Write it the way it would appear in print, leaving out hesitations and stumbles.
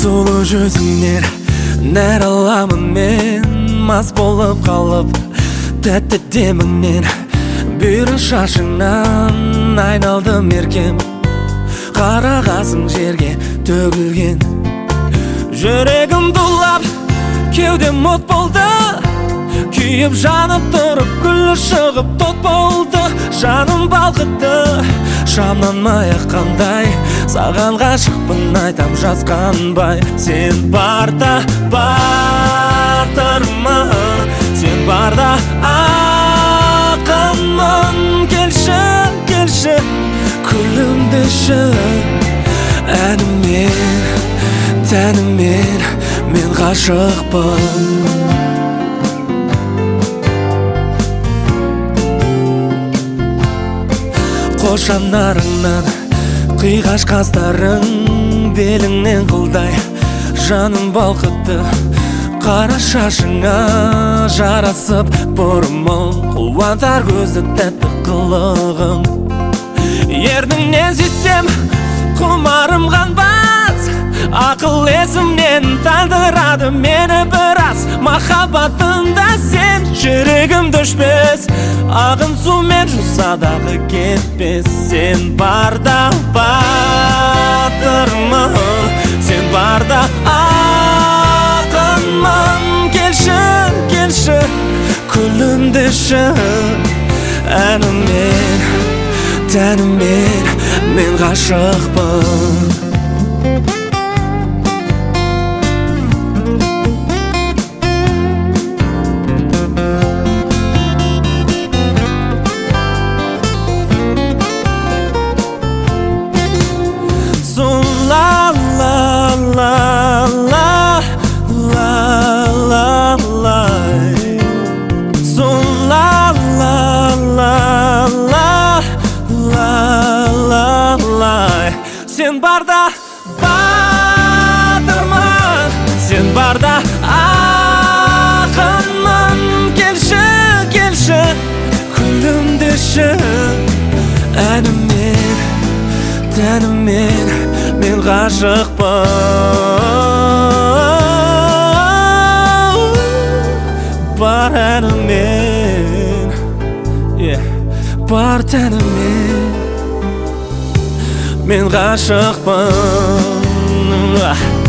Сұлу жүзіңнен нәр аламын мен, мас болып қалып тәтті деміңнен. Бүйір шашыңнан айналдым еркем, қара қасың жерге төгілген. Жүрегім дулап, кеудем от болды, күйіп жанып тұрып күлі шығып тот болды. Жаным балқытты, шамнан маяқ қандай, саған ғашықпын айтам жасқанбай. Сен барда батырмын, сен барда ақынмын. Келші, келші, күлімдеші, әнімен, тәнімен мен ғашықпын. Қошанарыңнан қиғаш қастарың, беліңнен қылдай жаның балқытты. Қара шашыңа жарасып бұрымың, қуантар көзді тәтті қылығың. Ерніңнен сүйсем құмарым қанбас, ақыл есімнен тандырады мені біраз. Махаббатында сен жүрегімді өшпес, ағын сумен жуса дағы кетпес. Сен барда батырмын, сен барда ақынмын. Келші, келші, күлімдеші, әнімен, тәнімен мен ғашықпын. Сен барда батырмын, сен барда ақынмын. Келші, келші, күлімдеші, әнімен, тәнімен мен ғашықпын. Бар әнімен, бар тәнімен мен ғашықпын.